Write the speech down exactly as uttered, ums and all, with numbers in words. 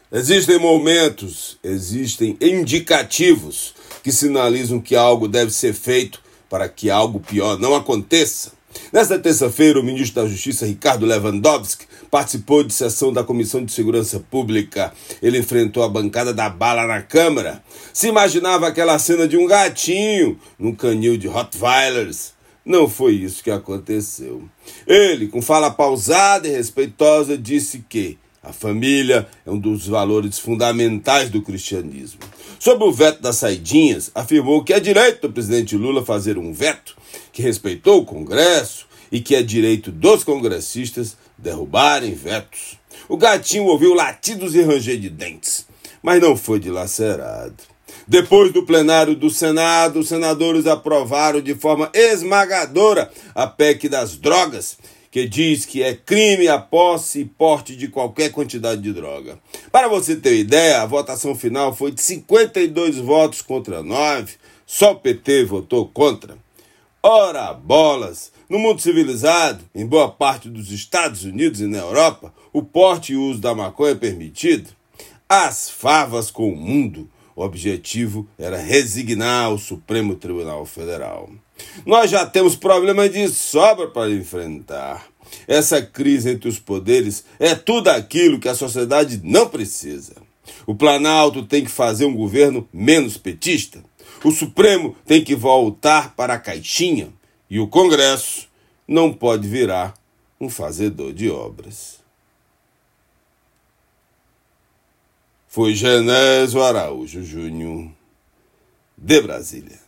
Existem momentos, existem indicativos que sinalizam que algo deve ser feito para que algo pior não aconteça. Nesta terça-feira, o ministro da Justiça, Ricardo Lewandowski, participou de sessão da Comissão de Segurança Pública. Ele enfrentou a bancada da bala na Câmara. Se imaginava aquela cena de um gatinho num canil de Rottweilers. Não foi isso que aconteceu. Ele, com fala pausada e respeitosa, disse que a família é um dos valores fundamentais do cristianismo. Sobre o veto das saidinhas, afirmou que é direito do presidente Lula fazer um veto, que respeitou o Congresso e que é direito dos congressistas derrubarem vetos. O gatinho ouviu latidos e ranger de dentes, mas não foi dilacerado. Depois do plenário do Senado, os senadores aprovaram de forma esmagadora a P E C das drogas, que diz que é crime a posse e porte de qualquer quantidade de droga. Para você ter ideia, a votação final foi de cinquenta e dois votos contra nove, só o P T votou contra. Ora bolas! No mundo civilizado, em boa parte dos Estados Unidos e na Europa, o porte e o uso da maconha é permitido. As favas com o mundo. O objetivo era resignar o Supremo Tribunal Federal. Nós já temos problemas de sobra para enfrentar. Essa crise entre os poderes é tudo aquilo que a sociedade não precisa. O Planalto tem que fazer um governo menos petista. O Supremo tem que voltar para a caixinha. E o Congresso não pode virar um fazedor de obras. Foi Genésio Araújo Júnior, de Brasília.